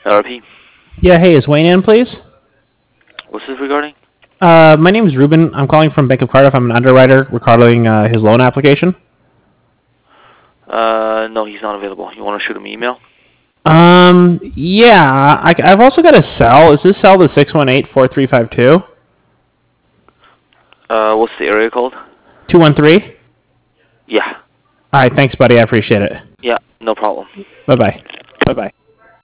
RP. Yeah, hey, is Wayne in, please? What's this regarding? My name is Ruben. I'm calling from Bank of Cardiff. I'm an underwriter regarding his loan application. No, he's not available. You want to shoot him an email? Yeah, I've also got a cell. Is this cell the 618-4352? What's the area code? 213? Yeah. All right, thanks, buddy. I appreciate it. Yeah, no problem. Bye-bye. Bye-bye.